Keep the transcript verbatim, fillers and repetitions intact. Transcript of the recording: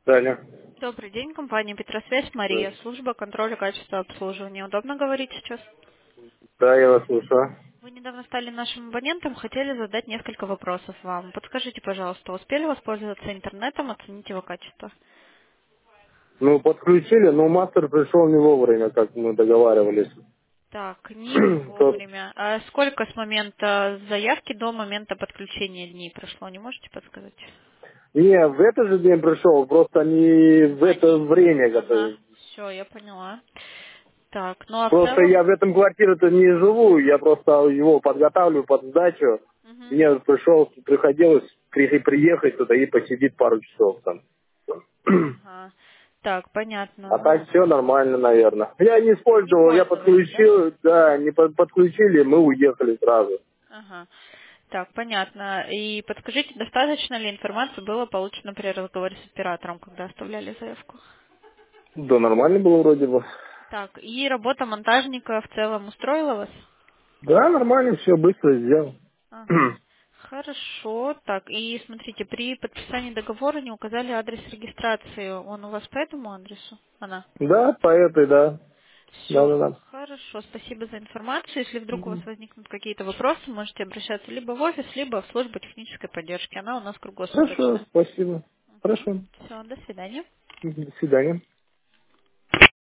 Далее. Добрый день, компания Петросвязь, Мария, Да, служба контроля качества обслуживания. Удобно говорить сейчас? Да, я вас слушаю. Вы недавно стали нашим абонентом, хотели задать несколько вопросов вам. Подскажите, пожалуйста, успели воспользоваться интернетом, оценить его качество? Ну, подключили, но мастер пришел не вовремя, как мы договаривались. Так, не Тот- вовремя. А сколько с момента заявки до момента подключения дней прошло, не можете подсказать? Не, в этот же день пришел, просто не в А, это не... время Ага, готовили. все, я поняла. Так, ну а в Просто целом... я в этом квартире-то не живу, я просто его подготавливаю под сдачу. Мгм. Мне пришел, приходилось при- приехать туда и посидеть пару часов там. Ага. Так, понятно. А так Ну, все нормально, наверное. Я не не использовал, я пользовались, да? подключил, да, не под- подключили, мы уехали сразу. Ага. Так, понятно. И подскажите, достаточно ли информации было получено при разговоре с оператором, когда оставляли заявку? Да, нормально было вроде бы. Так, и работа монтажника в целом устроила вас? Да, нормально, все быстро сделал. Ага. Хорошо. Так, и смотрите, при подписании договора не указали адрес регистрации. Он у вас по этому адресу? Она? Да, по этой, да. Да, да, Все. да. Хорошо, спасибо за информацию. Если вдруг у вас возникнут какие-то вопросы, можете обращаться либо в офис, либо в службу технической поддержки. Она у нас Хорошо, круглосуточно. спасибо. Хорошо. Все, до свидания. До свидания.